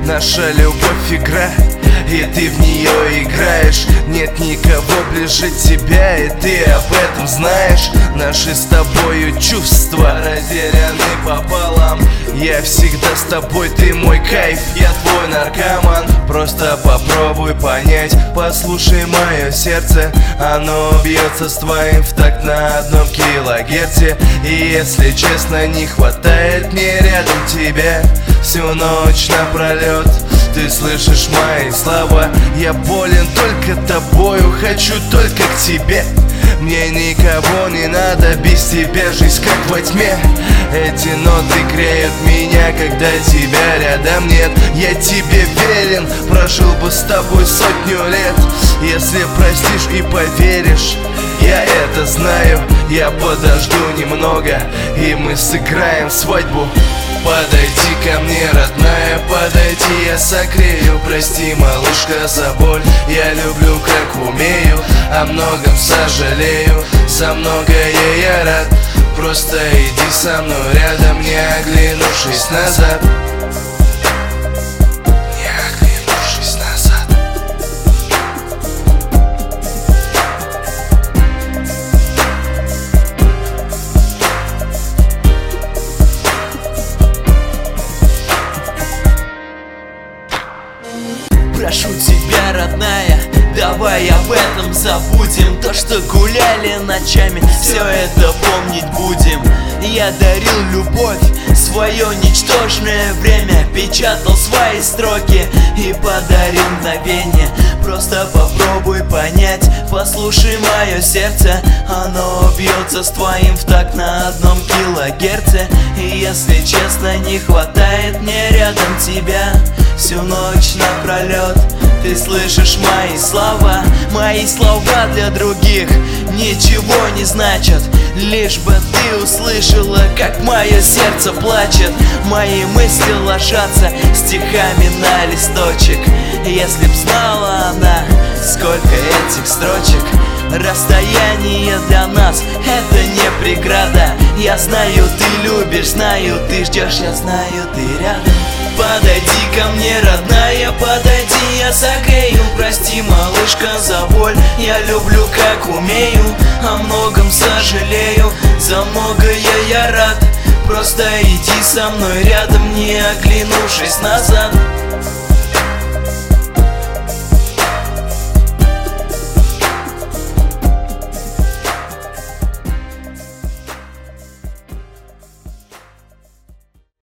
Наша любовь игра, и ты в нее играешь. Нет никого ближе тебя, и ты об этом знаешь. Наши с тобою чувства разделены пополам. Я всегда с тобой, ты мой кайф, я твой наркоман. Просто попробуй понять, послушай мое сердце. Оно бьется с твоим в такт на одном килогерце. И если честно, не хватает мне рядом тебя всю ночь напролет. Ты слышишь мои слова, я болен только тобою, хочу только к тебе. Мне никого не надо, без тебя жизнь как во тьме. Эти ноты греют меня, когда тебя рядом нет. Я тебе верен, прожил бы с тобой 100 лет. Если простишь и поверишь, я это знаю. Я подожду немного, и мы сыграем свадьбу. Подойди ко мне, родная, подойди, я согрею. Прости, малышка, за боль, я люблю, как умею. О многом сожалею, за многое я рад. Просто иди со мной рядом, не оглянувшись назад. Не оглянувшись назад. Прошу тебя, родная, давай об этом забудем. То, что гуляли ночами, все это помнить будем. Я дарил любовь, свое ничтожное время, печатал свои строки и подарил мгновение. Просто попробуй понять, послушай мое сердце. Оно бьется с твоим в такт на одном килогерце. И если честно, не хватает мне рядом тебя всю ночь напролет. Ты слышишь мои слова для других ничего не значат. Лишь бы ты услышала, как мое сердце плачет. Мои мысли ложатся стихами на листочек. Если б знала она, сколько этих строчек. Расстояние для нас — это не преграда. Я знаю, ты любишь, знаю, ты ждешь, я знаю, ты рядом. Подойди ко мне, родная, подойди, я согрею. Прости, малышка, за боль, я люблю, как умею. О многом сожалею, за многое я рад. Просто иди со мной рядом, не оглянувшись назад.